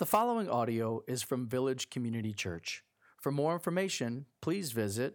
The following audio is from Village Community Church. For more information, please visit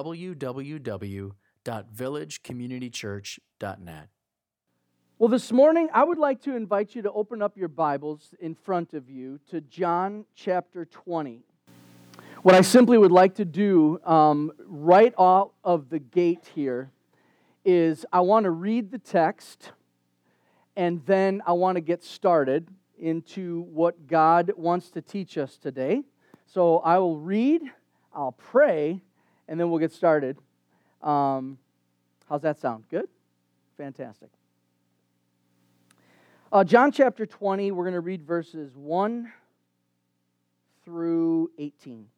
www.villagecommunitychurch.net. Well, this morning, I would like to invite you to open up your Bibles in front of you to John chapter 20. What I simply would like to do right out of the gate here is I want to read the text, and then I want to get started into what God wants to teach us today. So I will read, I'll pray, and then we'll get started. How's that sound? Good? Fantastic. John chapter 20, we're going to read verses 1 through 18.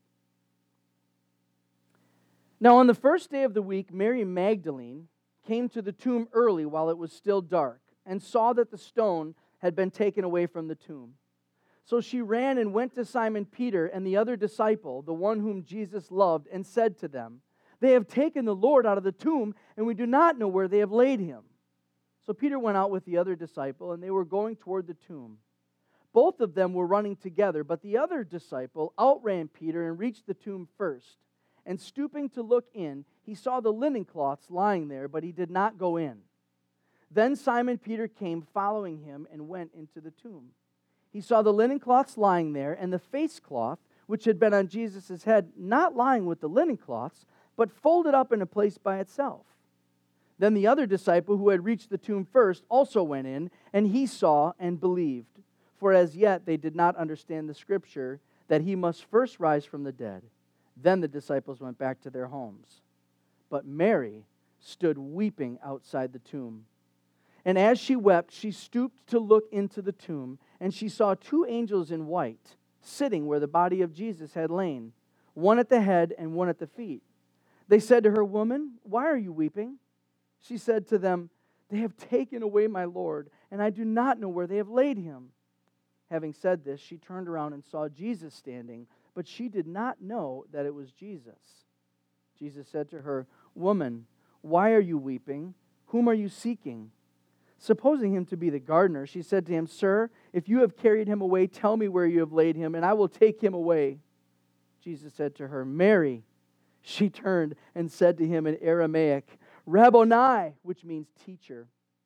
Now on the first day of the week, Mary Magdalene came to the tomb early while it was still dark, and saw that the stone had been taken away from the tomb. So she ran and went to Simon Peter and the other disciple, the one whom Jesus loved, and said to them, "They have taken the Lord out of the tomb, and we do not know where they have laid him." So Peter went out with the other disciple, and they were going toward the tomb. Both of them were running together, but the other disciple outran Peter and reached the tomb first. And stooping to look in, he saw the linen cloths lying there, but he did not go in. Then Simon Peter came following him and went into the tomb. He saw the linen cloths lying there, and the face cloth, which had been on Jesus' head, not lying with the linen cloths, but folded up in a place by itself. Then the other disciple who had reached the tomb first also went in, and he saw and believed. For as yet they did not understand the scripture that he must first rise from the dead. Then the disciples went back to their homes. But Mary stood weeping outside the tomb. And as she wept, she stooped to look into the tomb, and she saw two angels in white sitting where the body of Jesus had lain, one at the head and one at the feet. They said to her, "Woman, why are you weeping?" She said to them, "They have taken away my Lord, and I do not know where they have laid him." Having said this, she turned around and saw Jesus standing, but she did not know that it was Jesus. Jesus said to her, "Woman, why are you weeping? Whom are you seeking?" Supposing him to be the gardener, she said to him, "Sir, if you have carried him away, tell me where you have laid him, and I will take him away." Jesus said to her, "Mary." She turned and said to him in Aramaic, "Rabboni," which means teacher.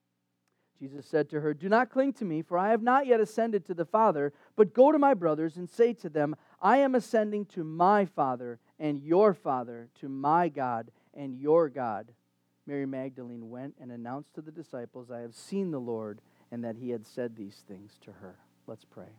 Jesus said to her, "Do not cling to me, for I have not yet ascended to the Father, but go to my brothers and say to them, I am ascending to my Father and your Father, to my God and your God." Mary Magdalene went and announced to the disciples, "I have seen the Lord," and that he had said these things to her. Let's pray.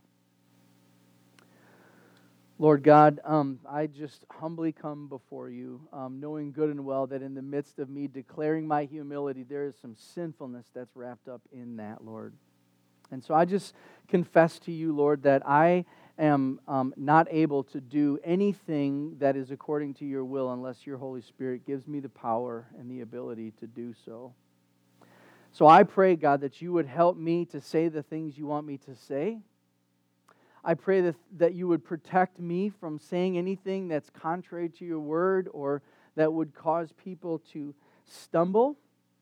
Lord God, I just humbly come before you, knowing good and well that in the midst of me declaring my humility, there is some sinfulness that's wrapped up in that, Lord. And so I just confess to you, Lord, that I am not able to do anything that is according to your will unless your Holy Spirit gives me the power and the ability to do so. So I pray, God, that you would help me to say the things you want me to say. I pray that you would protect me from saying anything that's contrary to your word or that would cause people to stumble.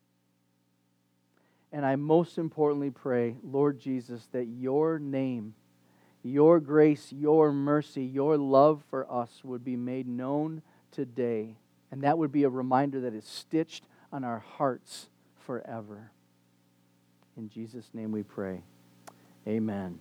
And I most importantly pray, Lord Jesus, that your name, your grace, your mercy, your love for us would be made known today. And that would be a reminder that is stitched on our hearts forever. In Jesus' name we pray. Amen.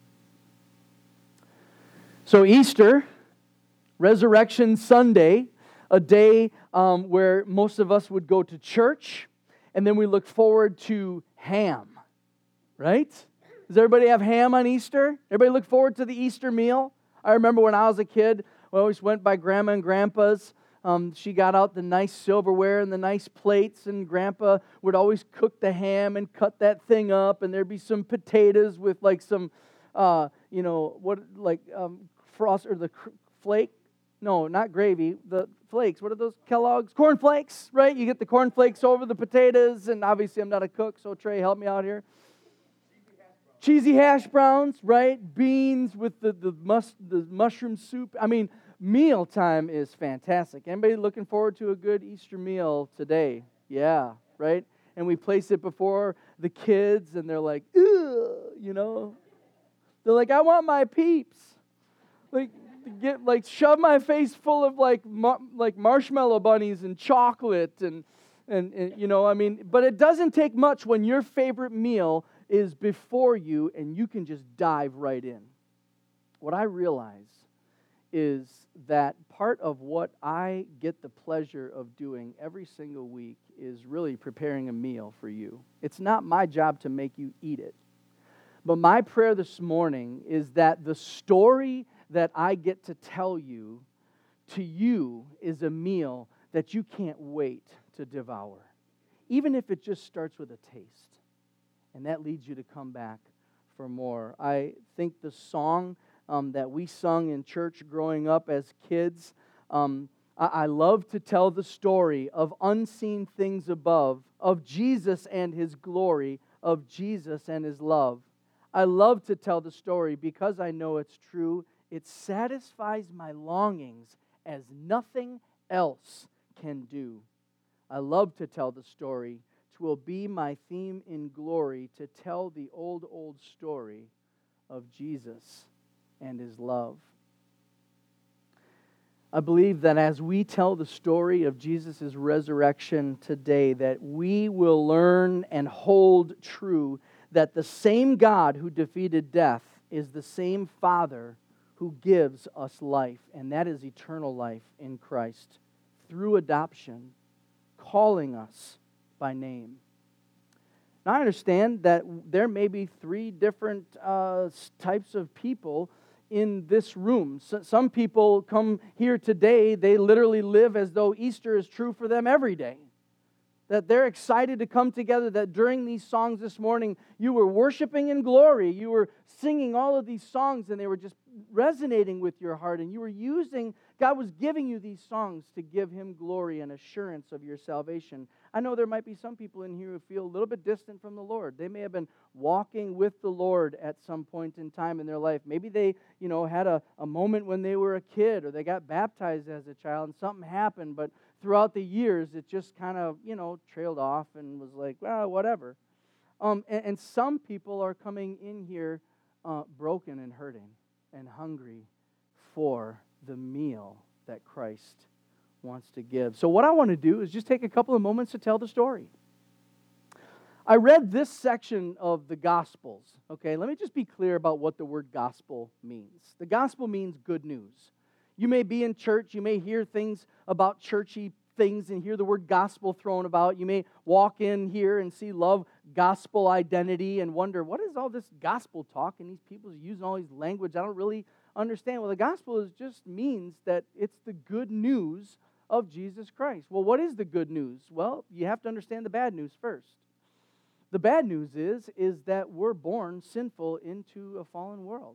So Easter, Resurrection Sunday, a day where most of us would go to church, and then we look forward to ham, right? Does everybody have ham on Easter? Everybody look forward to the Easter meal? I remember when I was a kid, we always went by Grandma and Grandpa's. She got out the nice silverware and the nice plates, and Grandpa would always cook the ham and cut that thing up, and there'd be some potatoes with like some, frost or the flake. No, not gravy. The flakes. What are those? Kellogg's? Corn flakes, right? You get the corn flakes over the potatoes, and obviously I'm not a cook, so Trey, help me out here. Cheesy hash browns, right? Beans with the mushroom soup. I mean, meal time is fantastic. Anybody looking forward to a good Easter meal today? Yeah, right? And we place it before the kids, and they're like, ugh, They're like, I want my Peeps. Shove my face full of like marshmallow bunnies and chocolate and but it doesn't take much when your favorite meal is before you and you can just dive right in. What I realize is that part of what I get the pleasure of doing every single week is really preparing a meal for you. It's not my job to make you eat it. But my prayer this morning is that the story that I get to tell you to you is a meal that you can't wait to devour, even if it just starts with a taste. And that leads you to come back for more. I think the song that we sung in church growing up as kids, I love to tell the story of unseen things above, of Jesus and His glory, of Jesus and His love. I love to tell the story because I know it's true. It satisfies my longings as nothing else can do. I love to tell the story. It will be my theme in glory to tell the old story of Jesus and His love. I believe that as we tell the story of Jesus' resurrection today, that we will learn and hold true that the same God who defeated death is the same Father who gives us life, and that is eternal life in Christ through adoption, calling us by name. Now, I understand that there may be three different types of people in this room. Some people come here today, they literally live as though Easter is true for them every day. That they're excited to come together, that during these songs this morning, you were worshiping in glory. You were singing all of these songs, and they were just resonating with your heart. And you were God was giving you these songs to give Him glory and assurance of your salvation. I know there might be some people in here who feel a little bit distant from the Lord. They may have been walking with the Lord at some point in time in their life. Maybe they, had a moment when they were a kid, or they got baptized as a child, and something happened, but throughout the years, it just kind of, trailed off and was like, well, whatever. And some people are coming in here broken and hurting and hungry for the meal that Christ wants to give. So what I want to do is just take a couple of moments to tell the story. I read this section of the Gospels. Okay, let me just be clear about what the word gospel means. The gospel means good news. You may be in church, you may hear things about churchy things and hear the word gospel thrown about. You may walk in here and see love, gospel identity, and wonder, what is all this gospel talk? And these people are using all these language I don't really understand. Well, the gospel just means that it's the good news of Jesus Christ. Well, what is the good news? Well, you have to understand the bad news first. The bad news is that we're born sinful into a fallen world.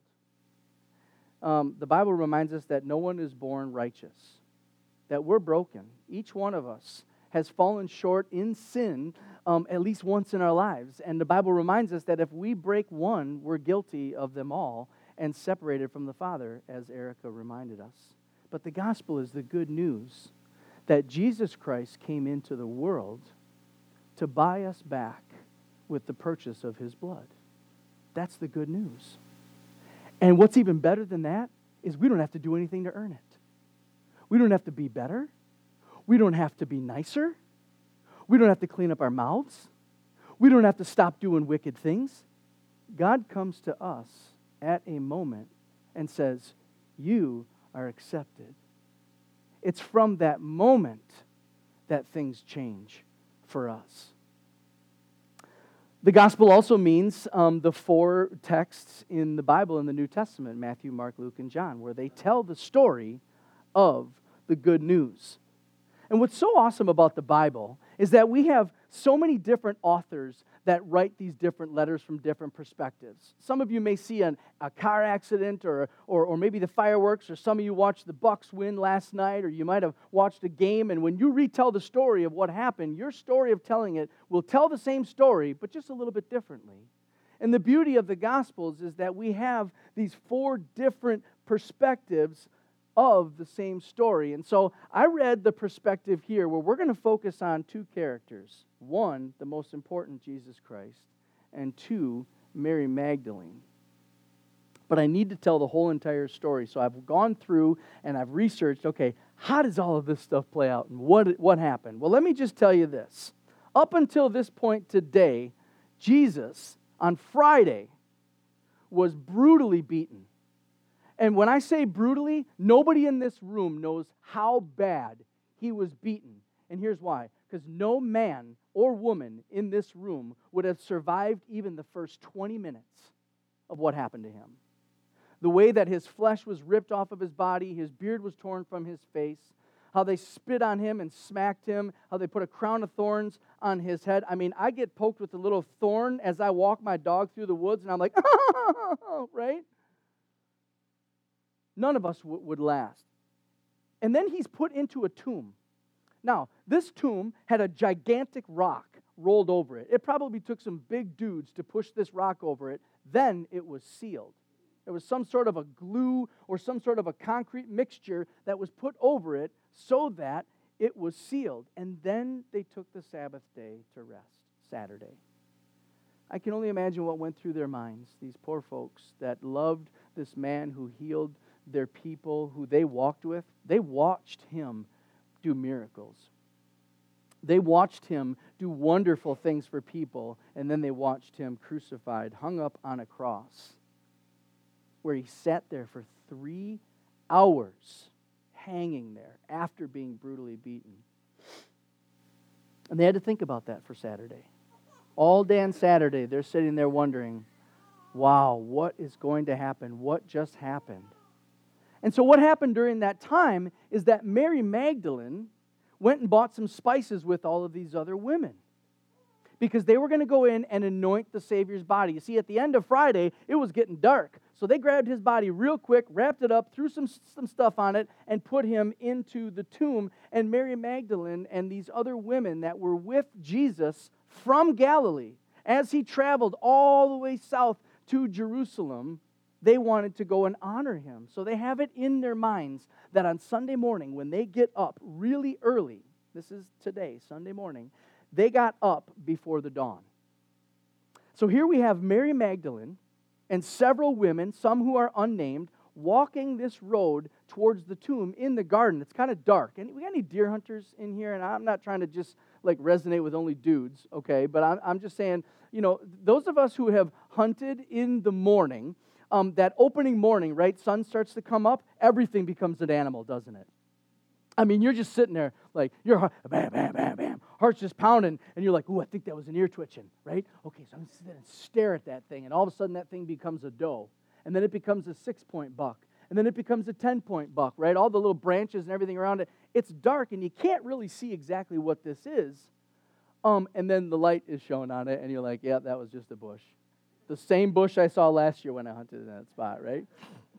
The Bible reminds us that no one is born righteous, that we're broken. Each one of us has fallen short in sin at least once in our lives. And the Bible reminds us that if we break one, we're guilty of them all and separated from the Father, as Erica reminded us. But the gospel is the good news that Jesus Christ came into the world to buy us back with the purchase of His blood. That's the good news. And what's even better than that is we don't have to do anything to earn it. We don't have to be better. We don't have to be nicer. We don't have to clean up our mouths. We don't have to stop doing wicked things. God comes to us at a moment and says, you are accepted. It's from that moment that things change for us. The gospel also means the four texts in the Bible in the New Testament, Matthew, Mark, Luke, and John, where they tell the story of the good news. And what's so awesome about the Bible is that we have so many different authors that write these different letters from different perspectives. Some of you may see a car accident or maybe the fireworks, or some of you watched the Bucks win last night, or you might have watched a game, and when you retell the story of what happened, your story of telling it will tell the same story, but just a little bit differently. And the beauty of the Gospels is that we have these four different perspectives of the same story. And so I read the perspective here where we're going to focus on two characters. One, the most important, Jesus Christ, and two, Mary Magdalene. But I need to tell the whole entire story. So I've gone through and I've researched, okay, how does all of this stuff play out and what happened? Well, let me just tell you this. Up until this point today, Jesus, on Friday, was brutally beaten. And when I say brutally, nobody in this room knows how bad he was beaten. And here's why. Because no man or woman in this room would have survived even the first 20 minutes of what happened to him. The way that his flesh was ripped off of his body, his beard was torn from his face, how they spit on him and smacked him, how they put a crown of thorns on his head. I mean, I get poked with a little thorn as I walk my dog through the woods, and I'm like, right? None of us would last. And then he's put into a tomb. Now, this tomb had a gigantic rock rolled over it. It probably took some big dudes to push this rock over it. Then it was sealed. There was some sort of a glue or some sort of a concrete mixture that was put over it so that it was sealed. And then they took the Sabbath day to rest, Saturday. I can only imagine what went through their minds, these poor folks that loved this man who healed their people, who they walked with. They watched him do miracles. They watched him do wonderful things for people, and then they watched him crucified, hung up on a cross, where he sat there for 3 hours, hanging there after being brutally beaten. And they had to think about that for Saturday. All day on Saturday, they're sitting there wondering, wow, what is going to happen? What just happened? And so what happened during that time is that Mary Magdalene went and bought some spices with all of these other women, because they were going to go in and anoint the Savior's body. You see, at the end of Friday, it was getting dark. So they grabbed his body real quick, wrapped it up, threw some stuff on it, and put him into the tomb. And Mary Magdalene and these other women that were with Jesus from Galilee, as he traveled all the way south to Jerusalem, they wanted to go and honor him. So they have it in their minds that on Sunday morning, when they get up really early, this is today, Sunday morning, they got up before the dawn. So here we have Mary Magdalene and several women, some who are unnamed, walking this road towards the tomb in the garden. It's kind of dark. And we got any deer hunters in here? And I'm not trying to just like resonate with only dudes, okay? But I'm just saying, you know, those of us who have hunted in the morning, that opening morning, right, sun starts to come up, everything becomes an animal, doesn't it? I mean, you're just sitting there, like, your heart, bam, bam, bam, bam, heart's just pounding, and you're like, ooh, I think that was an ear twitching, right? Okay, so I'm going to sit there and stare at that thing, and all of a sudden that thing becomes a doe, and then it becomes a 6-point buck, and then it becomes a 10-point buck, right? All the little branches and everything around it. It's dark, and you can't really see exactly what this is, and then the light is shown on it, and you're like, yeah, that was just a bush. The same bush I saw last year when I hunted in that spot, right?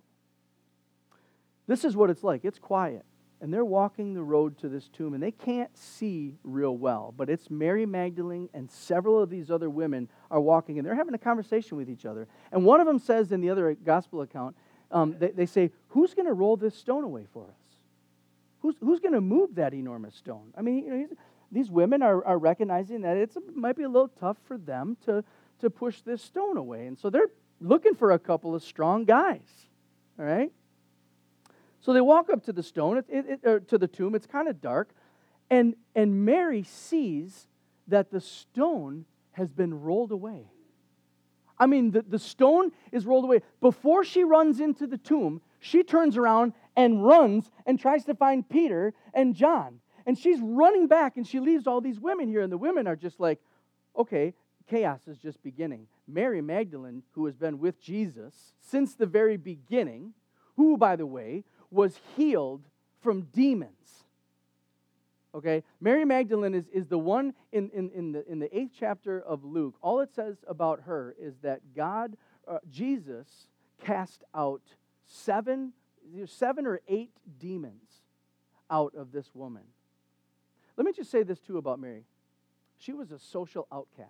This is what it's like. It's quiet. And they're walking the road to this tomb, and they can't see real well. But it's Mary Magdalene and several of these other women are walking, and they're having a conversation with each other. And one of them says in the other gospel account, they say, who's going to roll this stone away for us? Who's going to move that enormous stone? I mean, you know, these women are recognizing that it might be a little tough for them to push this stone away. And so they're looking for a couple of strong guys, all right? So they walk up to the stone, to the tomb. It's kind of dark. And Mary sees that the stone has been rolled away. I mean, the stone is rolled away. Before she runs into the tomb, she turns around and runs and tries to find Peter and John. And she's running back, and she leaves all these women here. And the women are just like, okay, chaos is just beginning. Mary Magdalene, who has been with Jesus since the very beginning, who, by the way, was healed from demons. Okay? Mary Magdalene is the one in the 8th chapter of Luke. All it says about her is that Jesus cast out 7 or 8 demons out of this woman. Let me just say this too about Mary. She was a social outcast.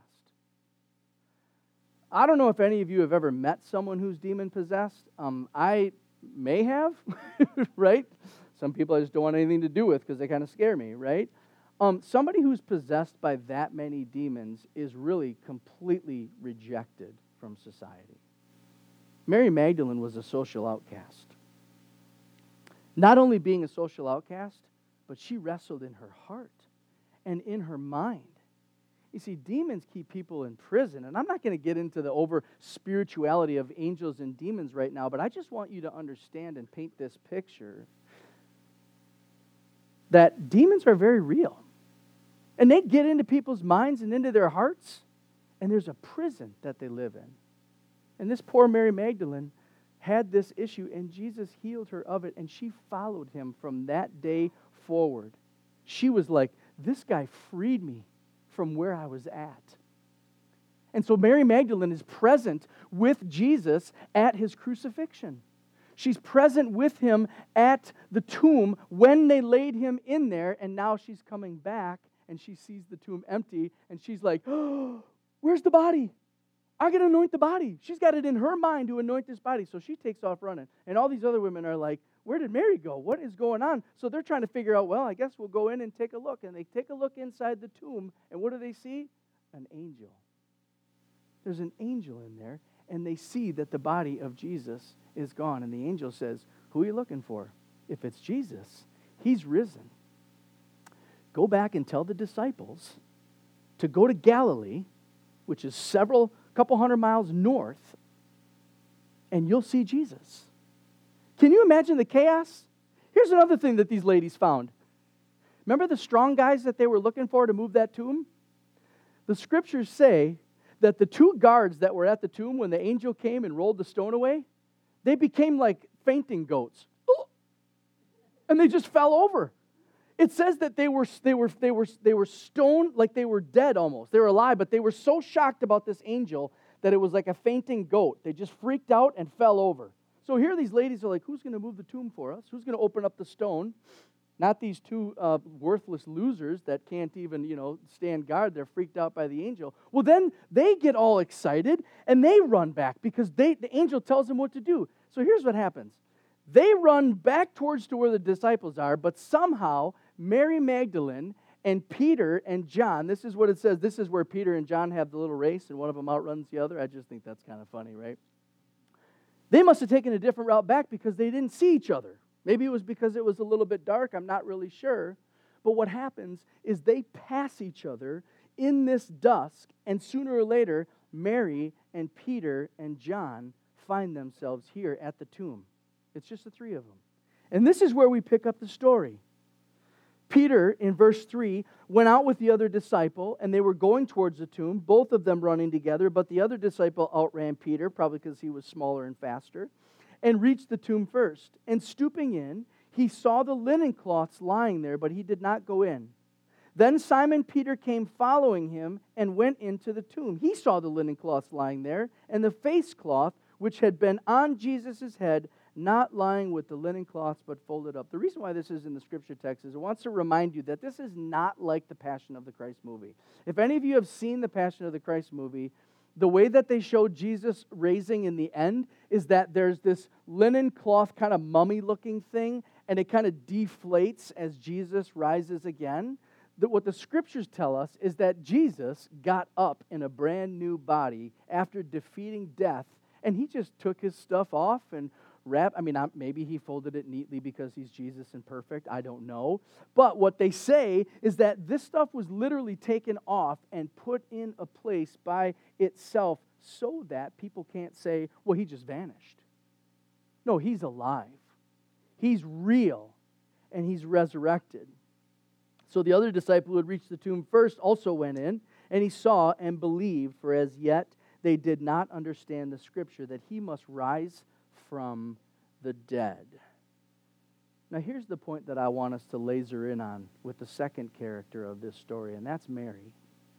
I don't know if any of you have ever met someone who's demon-possessed. I may have, right? Some people I just don't want anything to do with because they kind of scare me, right? Somebody who's possessed by that many demons is really completely rejected from society. Mary Magdalene was a social outcast. Not only being a social outcast, but she wrestled in her heart and in her mind. You see, demons keep people in prison, and I'm not going to get into the over-spirituality of angels and demons right now, but I just want you to understand and paint this picture that demons are very real. And they get into people's minds and into their hearts, and there's a prison that they live in. And this poor Mary Magdalene had this issue, and Jesus healed her of it, and she followed him from that day forward. She was like, this guy freed me from where I was at. And so Mary Magdalene is present with Jesus at his crucifixion. She's present with him at the tomb when they laid him in there, and now she's coming back, and she sees the tomb empty, and she's like, oh, where's the body? I got to anoint the body. She's got it in her mind to anoint this body. So she takes off running. And all these other women are like, where did Mary go? What is going on? So they're trying to figure out, well, I guess we'll go in and take a look. And they take a look inside the tomb. And what do they see? An angel. There's an angel in there. And they see that the body of Jesus is gone. And the angel says, who are you looking for? If it's Jesus, he's risen. Go back and tell the disciples to go to Galilee, which is couple hundred miles north, and you'll see Jesus. Can you imagine the chaos? Here's another thing that these ladies found. Remember the strong guys that they were looking for to move that tomb? The scriptures say that the two guards that were at the tomb when the angel came and rolled the stone away, they became like fainting goats. And they just fell over. It says that they were stoned, like they were dead almost. They were alive, but they were so shocked about this angel that it was like a fainting goat. They just freaked out and fell over. So here these ladies are like, who's going to move the tomb for us? Who's going to open up the stone? Not these two worthless losers that can't even, stand guard. They're freaked out by the angel. Well, then they get all excited and they run back because the angel tells them what to do. So here's what happens. They run back towards to where the disciples are, but somehow Mary Magdalene and Peter and John, this is what it says. This is where Peter and John have the little race and one of them outruns the other. I just think that's kind of funny, right? They must have taken a different route back because they didn't see each other. Maybe it was because it was a little bit dark. I'm not really sure. But what happens is they pass each other in this dusk, and sooner or later, Mary and Peter and John find themselves here at the tomb. It's just the three of them. And this is where we pick up the story. Peter, in verse 3, went out with the other disciple, and they were going towards the tomb, both of them running together, but the other disciple outran Peter, probably because he was smaller and faster, and reached the tomb first. And stooping in, he saw the linen cloths lying there, but he did not go in. Then Simon Peter came following him and went into the tomb. He saw the linen cloths lying there, and the face cloth, which had been on Jesus' head, not lying with the linen cloths, but folded up. The reason why this is in the scripture text is it wants to remind you that this is not like the Passion of the Christ movie. If any of you have seen the Passion of the Christ movie, the way that they show Jesus raising in the end is that there's this linen cloth kind of mummy-looking thing, and it kind of deflates as Jesus rises again. What the scriptures tell us is that Jesus got up in a brand new body after defeating death, and he just took his stuff off and maybe he folded it neatly because he's Jesus and perfect. I don't know. But what they say is that this stuff was literally taken off and put in a place by itself so that people can't say, well, he just vanished. No, he's alive. He's real, and he's resurrected. So the other disciple who had reached the tomb first also went in, and he saw and believed, for as yet they did not understand the scripture that he must rise from the dead. Now here's the point that I want us to laser in on with the second character of this story, and that's Mary.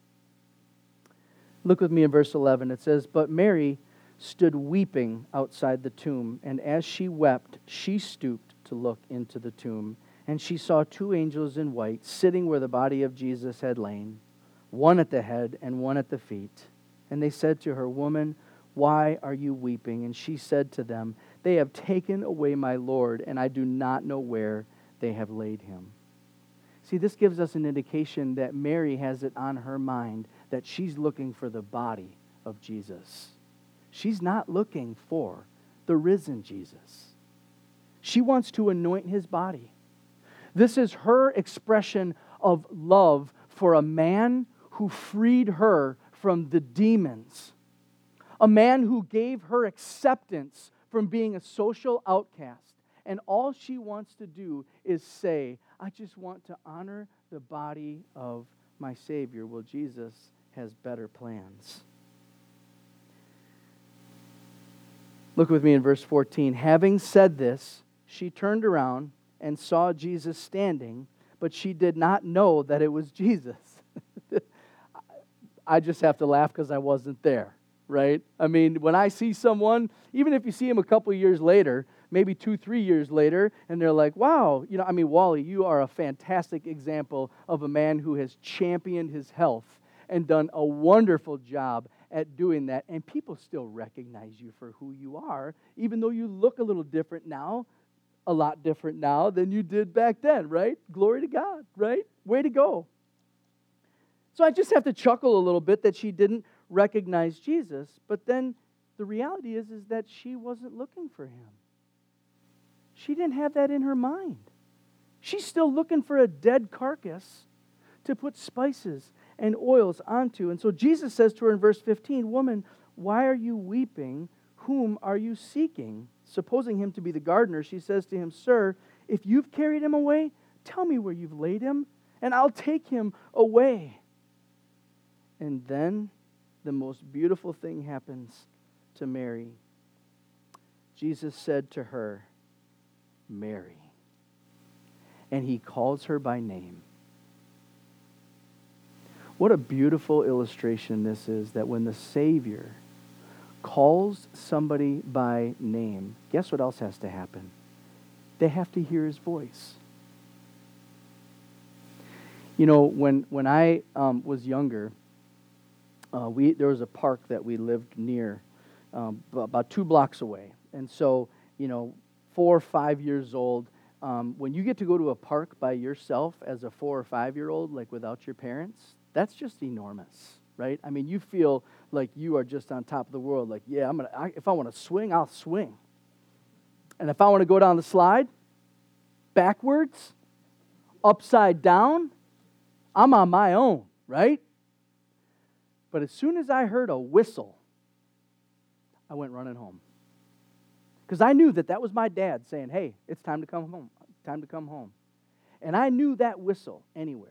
Look with me in verse 11. It says, "But Mary stood weeping outside the tomb, and as she wept, she stooped to look into the tomb, and she saw two angels in white sitting where the body of Jesus had lain, one at the head and one at the feet. And they said to her, 'Woman, why are you weeping?' And she said to them, 'They have taken away my Lord, and I do not know where they have laid him.'" See, this gives us an indication that Mary has it on her mind that she's looking for the body of Jesus. She's not looking for the risen Jesus. She wants to anoint his body. This is her expression of love for a man who freed her from the demons. A man who gave her acceptance from being a social outcast. And all she wants to do is say, I just want to honor the body of my Savior. Well, Jesus has better plans. Look with me in verse 14. Having said this, she turned around and saw Jesus standing, but she did not know that it was Jesus. I just have to laugh because I wasn't there, right? I mean, when I see someone, even if you see him a couple of years later, maybe 2-3 years later, and they're like, wow, Wally, you are a fantastic example of a man who has championed his health and done a wonderful job at doing that. And people still recognize you for who you are, even though you look a little different now, a lot different now than you did back then, right? Glory to God, right? Way to go. So I just have to chuckle a little bit that she didn't recognize Jesus, but then the reality is that she wasn't looking for him. She didn't have that in her mind. She's still looking for a dead carcass to put spices and oils onto. And so Jesus says to her in verse 15, Woman, why are you weeping? Whom are you seeking? Supposing him to be the gardener, she says to him, Sir, if you've carried him away, tell me where you've laid him, and I'll take him away. And then the most beautiful thing happens to Mary. Jesus said to her, Mary. And he calls her by name. What a beautiful illustration this is, that when the Savior calls somebody by name, guess what else has to happen? They have to hear his voice. You know, when I was younger, there was a park that we lived near, about 2 blocks away. And so, 4 or 5 years old, when you get to go to a park by yourself as a 4 or 5-year-old, like without your parents, that's just enormous, right? I mean, you feel like you are just on top of the world. Like, yeah, if I want to swing, I'll swing. And if I want to go down the slide, backwards, upside down, I'm on my own, right? But as soon as I heard a whistle, I went running home. Because I knew that was my dad saying, hey, it's time to come home. Time to come home. And I knew that whistle anywhere.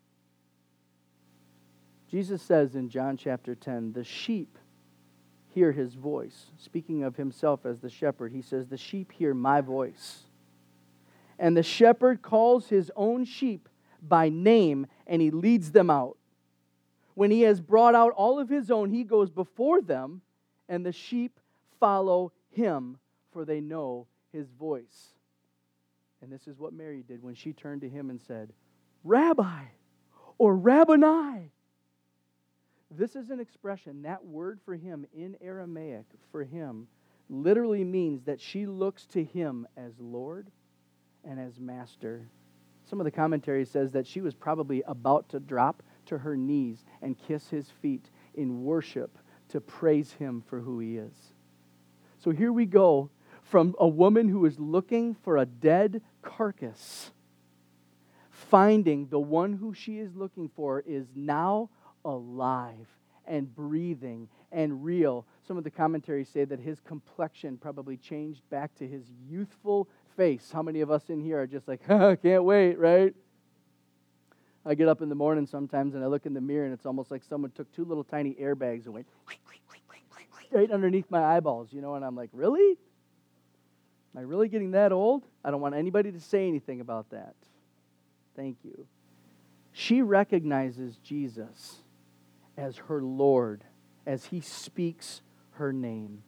Jesus says in John chapter 10, the sheep hear his voice. Speaking of himself as the shepherd, he says, the sheep hear my voice. And the shepherd calls his own sheep by name, and he leads them out. When he has brought out all of his own, he goes before them, and the sheep follow him, for they know his voice. And this is what Mary did when she turned to him and said, Rabbi, or Rabboni. This is an expression, that word for him in Aramaic, for him, literally means that she looks to him as Lord and as Master. Some of the commentary says that she was probably about to drop to her knees and kiss his feet in worship to praise him for who he is. So here we go from a woman who is looking for a dead carcass, finding the one who she is looking for is now alive and breathing and real. Some of the commentaries say that his complexion probably changed back to his youthful face. How many of us in here are just like, can't wait, right? I get up in the morning sometimes and I look in the mirror and it's almost like someone took 2 little tiny airbags and went right underneath my eyeballs, and I'm like, really? Am I really getting that old? I don't want anybody to say anything about that. Thank you. She recognizes Jesus as her Lord, as he speaks her name.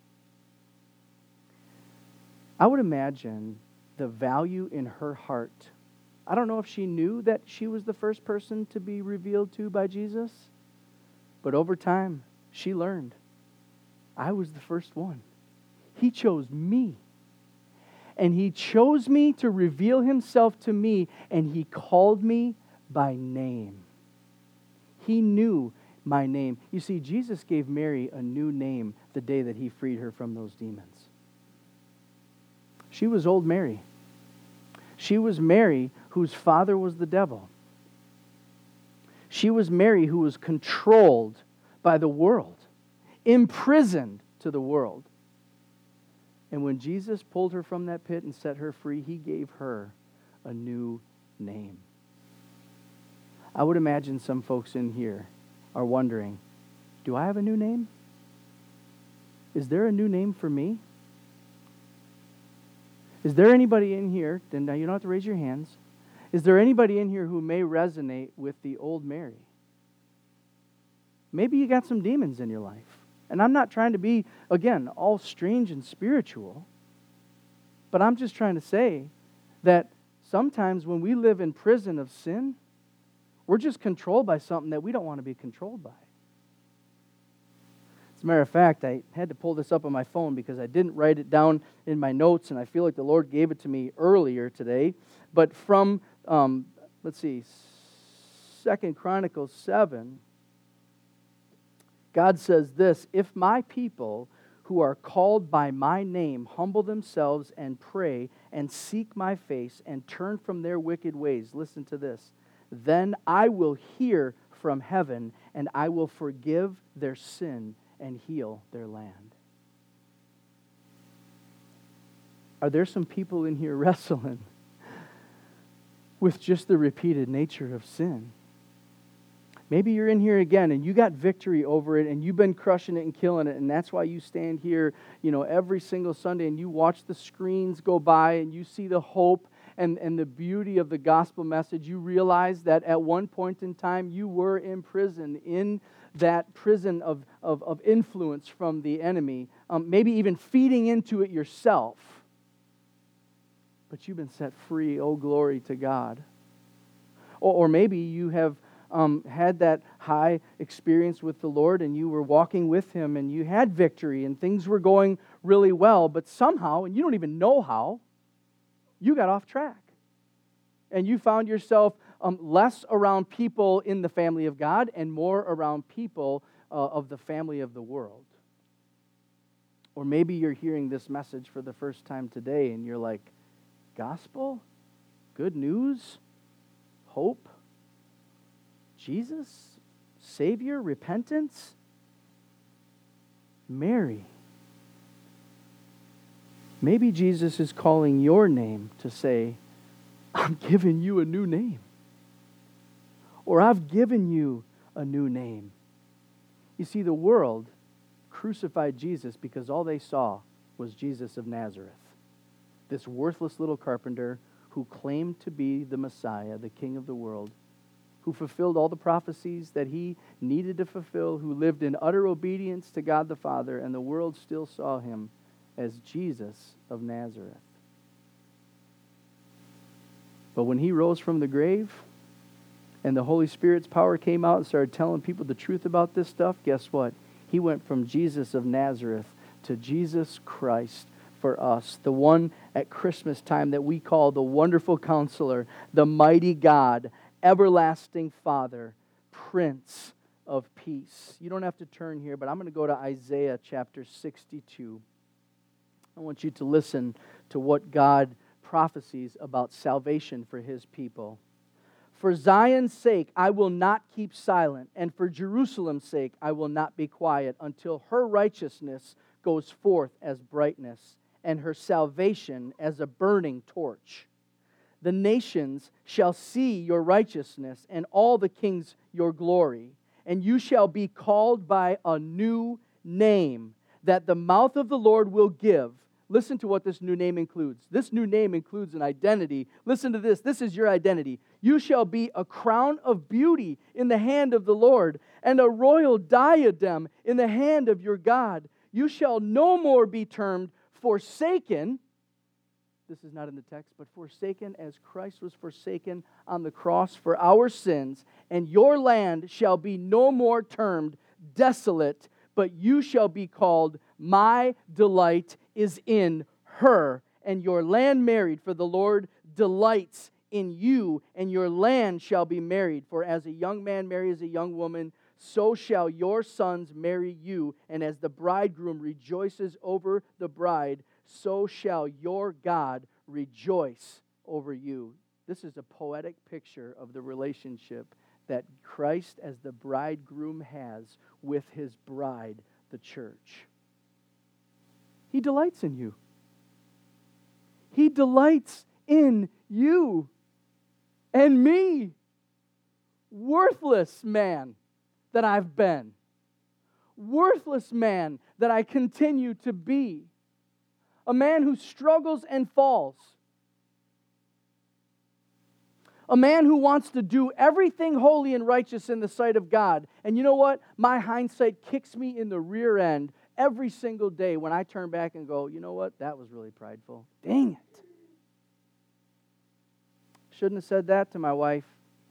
I would imagine the value in her heart. I don't know if she knew that she was the first person to be revealed to by Jesus, but over time, she learned. I was the first one. He chose me. And he chose me to reveal himself to me, and he called me by name. He knew my name. You see, Jesus gave Mary a new name the day that he freed her from those demons. She was old Mary. She was Mary whose father was the devil. She was Mary who was controlled by the world, imprisoned to the world. And when Jesus pulled her from that pit and set her free, he gave her a new name. I would imagine some folks in here are wondering, do I have a new name? Is there a new name for me? Is there anybody in here, and now you don't have to raise your hands, is there anybody in here who may resonate with the old Mary? Maybe you got some demons in your life. And I'm not trying to be, again, all strange and spiritual, but I'm just trying to say that sometimes when we live in prison of sin, we're just controlled by something that we don't want to be controlled by. As a matter of fact, I had to pull this up on my phone because I didn't write it down in my notes, and I feel like the Lord gave it to me earlier today. But from, 2 Chronicles 7, God says this, "If my people who are called by my name humble themselves and pray and seek my face and turn from their wicked ways," listen to this, "then I will hear from heaven and I will forgive their sin and heal their land." Are there some people in here wrestling with just the repeated nature of sin? Maybe you're in here again and you got victory over it and you've been crushing it and killing it, and that's why you stand here, every single Sunday and you watch the screens go by and you see the hope and the beauty of the gospel message. You realize that at one point in time you were in prison, in that prison of influence from the enemy, maybe even feeding into it yourself. But you've been set free, oh glory to God. Or maybe you have had that high experience with the Lord and you were walking with Him and you had victory and things were going really well, but somehow, and you don't even know how, you got off track. And you found yourself less around people in the family of God and more around people of the family of the world. Or maybe you're hearing this message for the first time today and you're like, gospel? Good news? Hope? Jesus? Savior? Repentance? Mary. Maybe Jesus is calling your name to say, I'm giving you a new name. Or I've given you a new name. You see, the world crucified Jesus because all they saw was Jesus of Nazareth. This worthless little carpenter who claimed to be the Messiah, the King of the world, who fulfilled all the prophecies that he needed to fulfill, who lived in utter obedience to God the Father, and the world still saw him as Jesus of Nazareth. But when he rose from the grave and the Holy Spirit's power came out and started telling people the truth about this stuff, guess what? He went from Jesus of Nazareth to Jesus Christ for us, the one at Christmas time that we call the Wonderful Counselor, the Mighty God, Everlasting Father, Prince of Peace. You don't have to turn here, but I'm going to go to Isaiah chapter 62. I want you to listen to what God prophesies about salvation for His people. For Zion's sake, I will not keep silent, and for Jerusalem's sake, I will not be quiet until her righteousness goes forth as brightness, and her salvation as a burning torch. The nations shall see your righteousness, and all the kings your glory, and you shall be called by a new name that the mouth of the Lord will give. Listen to what this new name includes. This new name includes an identity. Listen to this. This is your identity. You shall be a crown of beauty in the hand of the Lord, and a royal diadem in the hand of your God. You shall no more be termed forsaken. This is not in the text, but forsaken as Christ was forsaken on the cross for our sins. And your land shall be no more termed desolate, but you shall be called, my delight is in her, and your land married, for the Lord delights in you, and your land shall be married. For as a young man marries a young woman, so shall your sons marry you. And as the bridegroom rejoices over the bride, so shall your God rejoice over you. This is a poetic picture of the relationship that Christ as the bridegroom has with his bride, the church. He delights in you. He delights in you and me. Worthless man that I've been. Worthless man that I continue to be. A man who struggles and falls. A man who wants to do everything holy and righteous in the sight of God. And you know what? My hindsight kicks me in the rear end every single day when I turn back and go, you know what? That was really prideful. Dang it. Shouldn't have said that to my wife.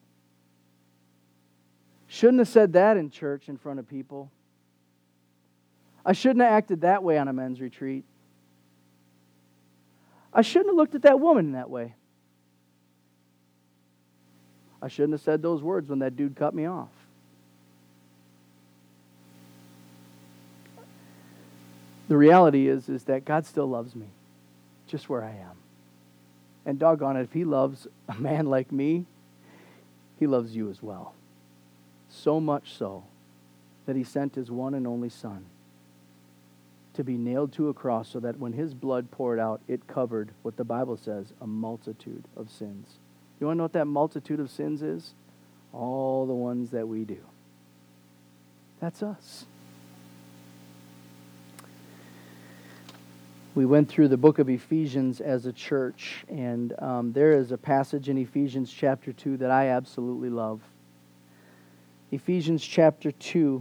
Shouldn't have said that in church in front of people. I shouldn't have acted that way on a men's retreat. I shouldn't have looked at that woman in that way. I shouldn't have said those words when that dude cut me off. The reality is that God still loves me, just where I am. And doggone it, if He loves a man like me, He loves you as well. So much so that He sent His one and only Son to be nailed to a cross so that when His blood poured out, it covered what the Bible says, a multitude of sins. You want to know what that multitude of sins is? All the ones that we do. That's us. We went through the book of Ephesians as a church, and there is a passage in Ephesians chapter 2 that I absolutely love. Ephesians chapter 2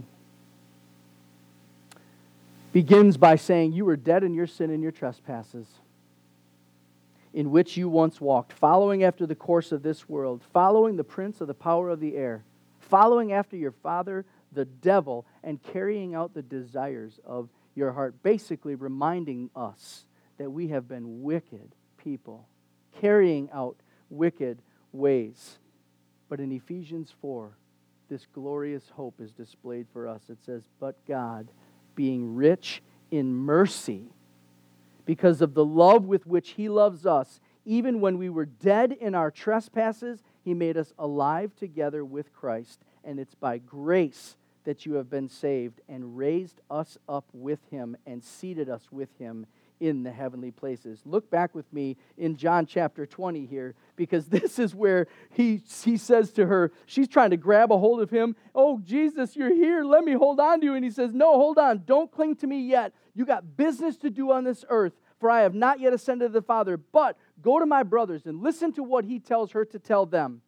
begins by saying, you were dead in your sin and your trespasses, in which you once walked, following after the course of this world, following the prince of the power of the air, following after your father, the devil, and carrying out the desires of your heart. Basically reminding us that we have been wicked people, carrying out wicked ways. But in Ephesians 4, this glorious hope is displayed for us. It says, but God, being rich in mercy, because of the love with which He loves us, even when we were dead in our trespasses, He made us alive together with Christ. And it's by grace that you have been saved, and raised us up with Him and seated us with Him in the heavenly places. Look back with me in John chapter 20 here, because this is where he says to her, she's trying to grab a hold of him. Oh, Jesus, you're here. Let me hold on to you. And He says, no, hold on. Don't cling to me yet. You got business to do on this earth, for I have not yet ascended to the Father. But go to my brothers and listen to what He tells her to tell them.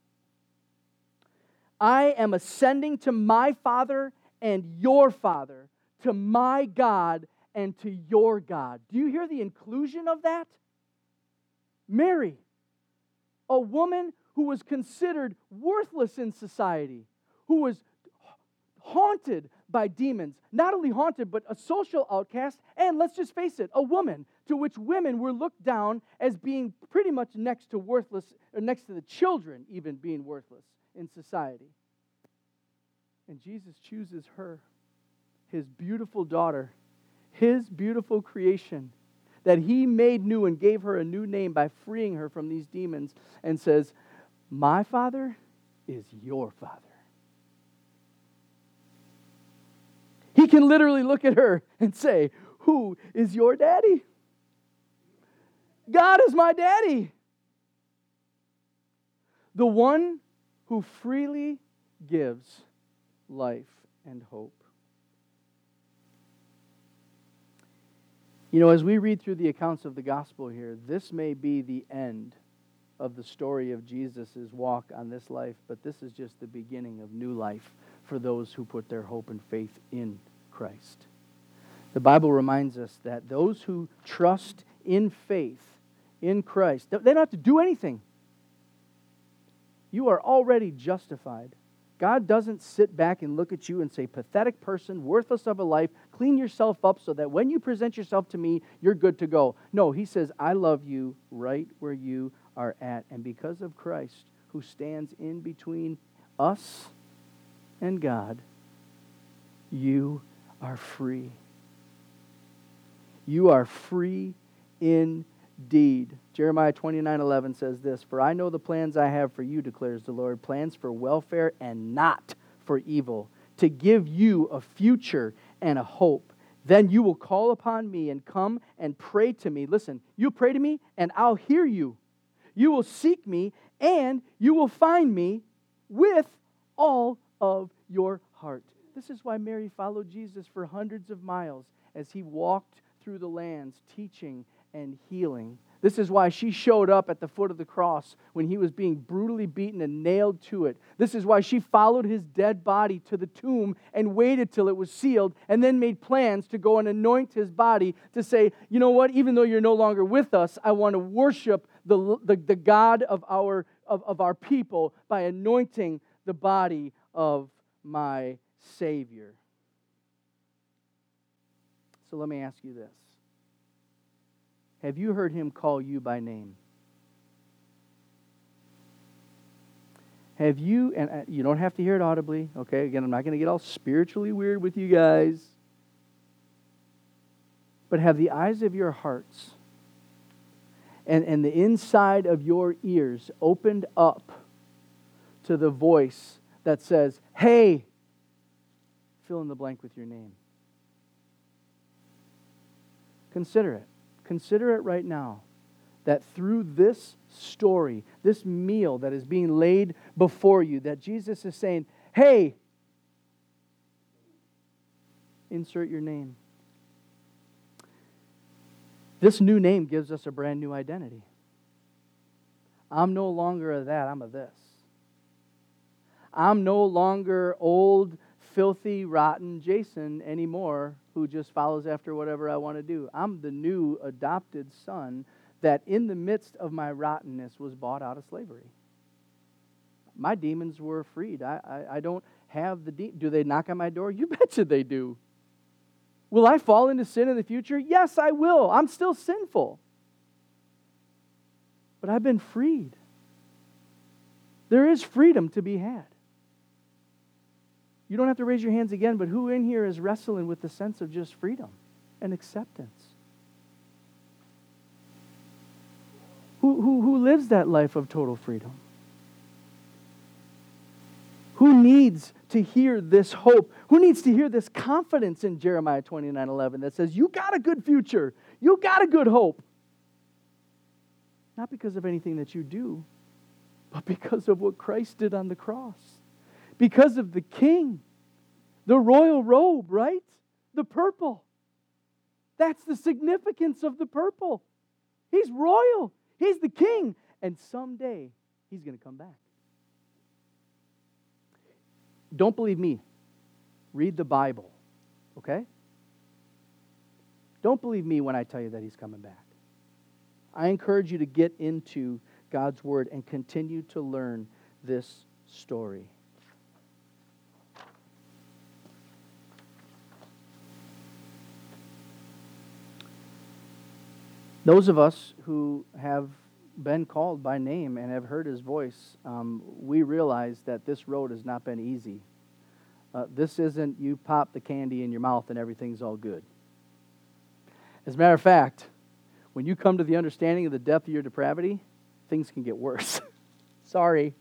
I am ascending to my Father and your Father, to my God and to your God. Do you hear the inclusion of that? Mary, a woman who was considered worthless in society, who was haunted by demons. Not only haunted, but a social outcast, and let's just face it, a woman to which women were looked down as being pretty much next to worthless, or next to the children even being worthless in society. And Jesus chooses her, His beautiful daughter, His beautiful creation, that He made new and gave her a new name by freeing her from these demons, and says, my Father is your Father. He can literally look at her and say, who is your daddy? God is my daddy. The one who freely gives life and hope. You know, as we read through the accounts of the gospel here, this may be the end of the story of Jesus' walk on this life, but this is just the beginning of new life for those who put their hope and faith in Christ. The Bible reminds us that those who trust in faith in Christ, they don't have to do anything. You are already justified. God doesn't sit back and look at you and say, pathetic person, worthless of a life, clean yourself up so that when you present yourself to me, you're good to go. No, He says, I love you right where you are at. And because of Christ, who stands in between us and God, you are free. You are free indeed. Jeremiah 29:11 says this, "For I know the plans I have for you, declares the Lord, plans for welfare and not for evil, to give you a future and a hope. Then you will call upon me and come and pray to me." Listen, you pray to me and I'll hear you. You will seek me and you will find me with all of your heart. This is why Mary followed Jesus for hundreds of miles as he walked through the lands, teaching and healing. This is why she showed up at the foot of the cross when he was being brutally beaten and nailed to it. This is why she followed his dead body to the tomb and waited till it was sealed and then made plans to go and anoint his body to say, you know what, even though you're no longer with us, I want to worship the God of our people by anointing the body of my Savior. So let me ask you this. Have you heard him call you by name? Have you, and you don't have to hear it audibly, okay? Again, I'm not going to get all spiritually weird with you guys. But have the eyes of your hearts and the inside of your ears opened up to the voice that says, hey, fill in the blank with your name. Consider it. Consider it right now, that through this story, this meal that is being laid before you, that Jesus is saying, hey, insert your name. This new name gives us a brand new identity. I'm no longer a that, I'm a this. I'm no longer old, filthy, rotten Jason anymore who just follows after whatever I want to do. I'm the new adopted son that in the midst of my rottenness was bought out of slavery. My demons were freed. I don't have the do they knock on my door? You betcha they do. Will I fall into sin in the future? Yes, I will. I'm still sinful. But I've been freed. There is freedom to be had. You don't have to raise your hands again, but who in here is wrestling with the sense of just freedom and acceptance? Who lives that life of total freedom? Who needs to hear this hope? Who needs to hear this confidence in Jeremiah 29:11 that says, you got a good future. You got a good hope. Not because of anything that you do, but because of what Christ did on the cross. Because of the King, the royal robe, right? The purple. That's the significance of the purple. He's royal. He's the King. And someday, He's going to come back. Don't believe me. Read the Bible, okay? Don't believe me when I tell you that He's coming back. I encourage you to get into God's Word and continue to learn this story. Those of us who have been called by name and have heard His voice, we realize that this road has not been easy. This isn't you pop the candy in your mouth and everything's all good. As a matter of fact, when you come to the understanding of the depth of your depravity, things can get worse. Sorry.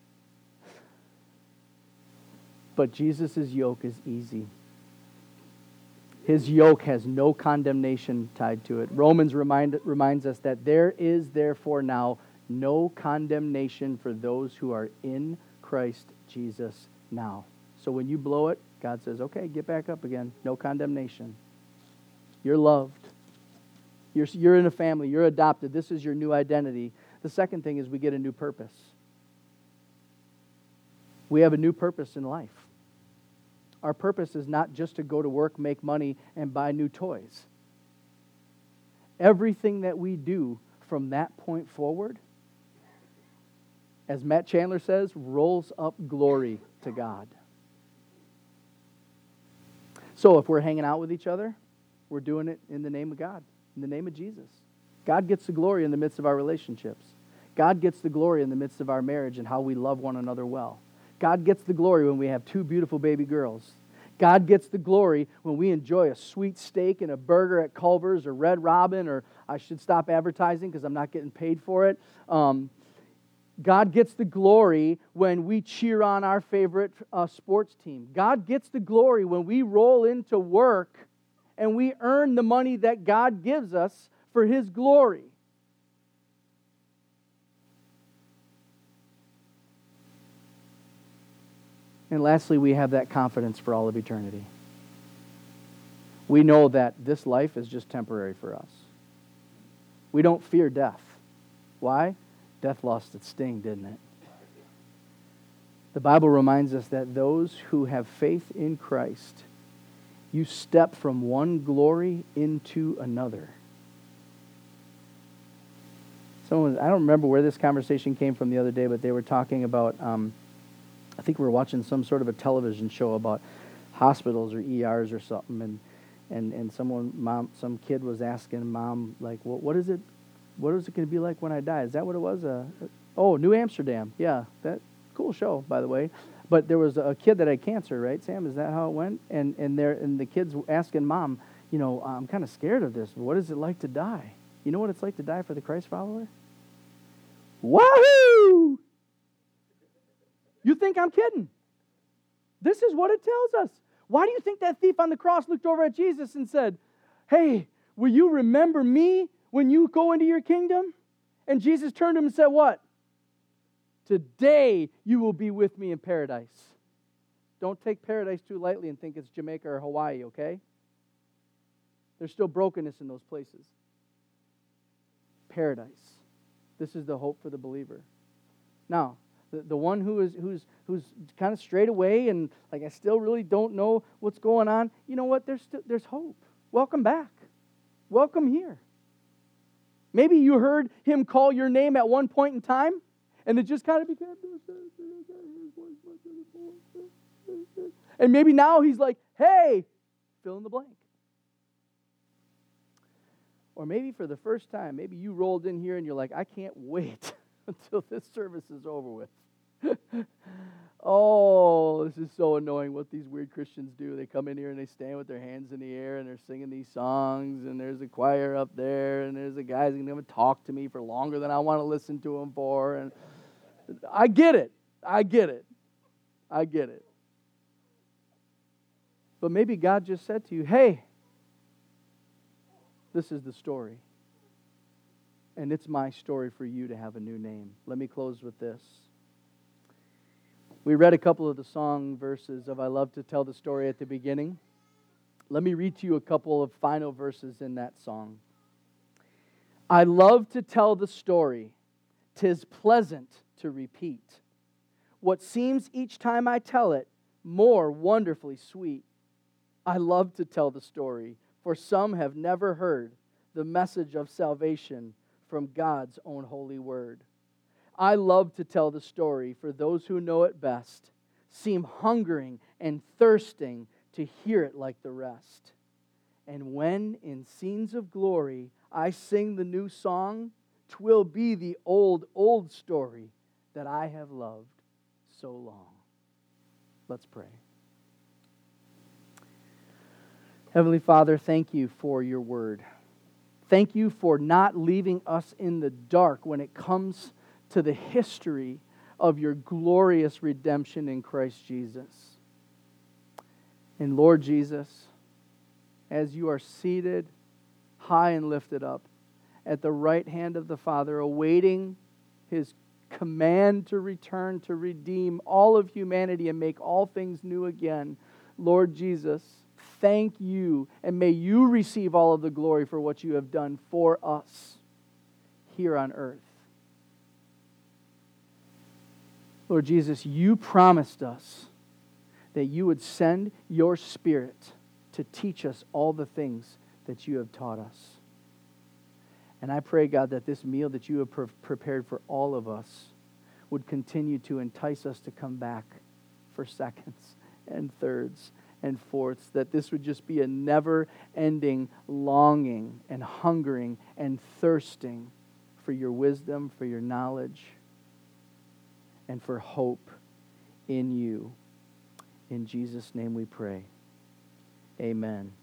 But Jesus' yoke is easy. His yoke has no condemnation tied to it. Romans reminds us that there is therefore now no condemnation for those who are in Christ Jesus now. So when you blow it, God says, okay, get back up again. No condemnation. You're loved. You're in a family. You're adopted. This is your new identity. The second thing is we get a new purpose. We have a new purpose in life. Our purpose is not just to go to work, make money, and buy new toys. Everything that we do from that point forward, as Matt Chandler says, rolls up glory to God. So if we're hanging out with each other, we're doing it in the name of God, in the name of Jesus. God gets the glory in the midst of our relationships. God gets the glory in the midst of our marriage and how we love one another well. God gets the glory when we have two beautiful baby girls. God gets the glory when we enjoy a sweet steak and a burger at Culver's or Red Robin, or I should stop advertising because I'm not getting paid for it. God gets the glory when we cheer on our favorite sports team. God gets the glory when we roll into work and we earn the money that God gives us for His glory. And lastly, we have that confidence for all of eternity. We know that this life is just temporary for us. We don't fear death. Why? Death lost its sting, didn't it? The Bible reminds us that those who have faith in Christ, you step from one glory into another. I don't remember where this conversation came from the other day, but they were talking about, I think we were watching some sort of a television show about hospitals or ERs or something, and some kid was asking mom, like, well, what is it going to be like when I die? Is that what it was? New Amsterdam. Yeah, that cool show, by the way. But there was a kid that had cancer, right, Sam? Is that how it went? And the kid's asking mom, I'm kind of scared of this. What is it like to die? You know what it's like to die for the Christ follower? Wahoo! You think I'm kidding? This is what it tells us. Why do you think that thief on the cross looked over at Jesus and said, hey, will you remember me when you go into your kingdom? And Jesus turned to him and said what? Today you will be with me in paradise. Don't take paradise too lightly and think it's Jamaica or Hawaii, okay? There's still brokenness in those places. Paradise. This is the hope for the believer. Now, the one who's kind of strayed away and like, I still really don't know what's going on. You know what? There's hope. Welcome back. Welcome here. Maybe you heard him call your name at one point in time, and it just kind of became. And maybe now he's like, hey, fill in the blank. Or maybe for the first time, maybe you rolled in here and you're like, I can't wait until this service is over with. Oh, this is so annoying what these weird Christians do. They come in here and they stand with their hands in the air and they're singing these songs, and there's a choir up there, and there's a guy who's going to come and talk to me for longer than I want to listen to him for. And I get it. But maybe God just said to you, hey, this is the story. And it's my story for you to have a new name. Let me close with this. We read a couple of the song verses of I Love to Tell the Story at the beginning. Let me read to you a couple of final verses in that song. I love to tell the story, 'tis pleasant to repeat. What seems each time I tell it more wonderfully sweet. I love to tell the story, for some have never heard the message of salvation from God's own holy word. I love to tell the story, for those who know it best seem hungering and thirsting to hear it like the rest. And when in scenes of glory I sing the new song, 'twill be the old, old story that I have loved so long. Let's pray. Heavenly Father, thank you for your word. Thank you for not leaving us in the dark when it comes to the history of your glorious redemption in Christ Jesus. And Lord Jesus, as you are seated high and lifted up at the right hand of the Father, awaiting His command to return to redeem all of humanity and make all things new again, Lord Jesus, thank you, and may you receive all of the glory for what you have done for us here on earth. Lord Jesus, you promised us that you would send your Spirit to teach us all the things that you have taught us. And I pray, God, that this meal that you have prepared for all of us would continue to entice us to come back for seconds and thirds and fourths, that this would just be a never-ending longing and hungering and thirsting for your wisdom, for your knowledge, and for hope in you. In Jesus' name we pray. Amen.